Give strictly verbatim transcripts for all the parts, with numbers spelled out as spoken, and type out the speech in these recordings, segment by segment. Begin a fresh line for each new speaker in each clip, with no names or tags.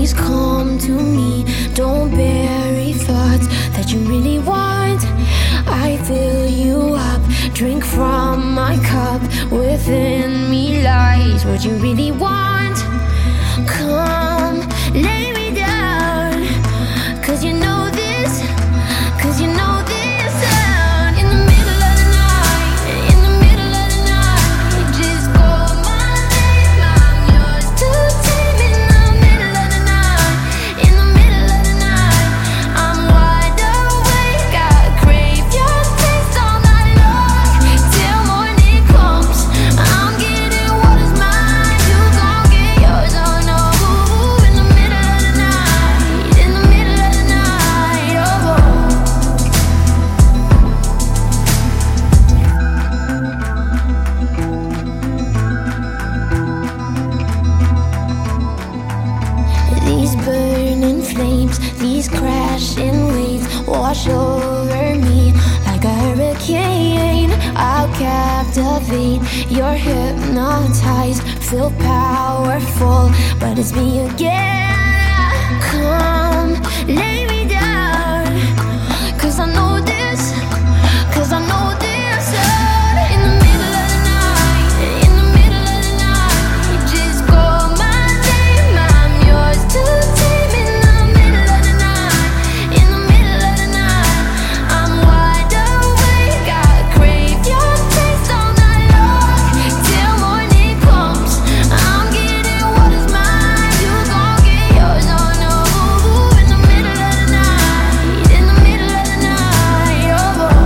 please come to me. Don't bury thoughts that you really want. I fill you up, drink from my cup. Within me lies what you really want. Come, lay me down, cause you know this, cause you know this sound. In the middle of the night, in the middle of the night, just call my name, I'm yours to tame. In the middle of the night, in the middle of the night, I'm wide awake, I crave your taste all night long. Till morning comes, I'm getting what is mine, you gon' get yours, oh no. In the middle of the night, in the middle of the night, oh, oh. These burning flames, these crashing waves wash over me like a hurricane. I'll captivate, you're hypnotized, feel powerful, but it's me again. Come, lay me down, cause I know this, cause I know this sound. In the middle of the night, in the middle of the night, just call my name, I'm yours to tame. In the middle of the night, in the middle of the night, I'm wide awake, I crave your taste all night long. Till morning comes, I'm getting what is mine, you gon' get yours, oh no. In the middle of the night, in the middle of the night, oh, oh.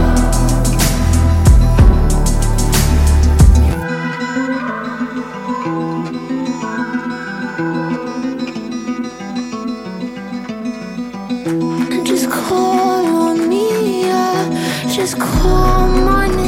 Just call on me, yeah. Just call my name.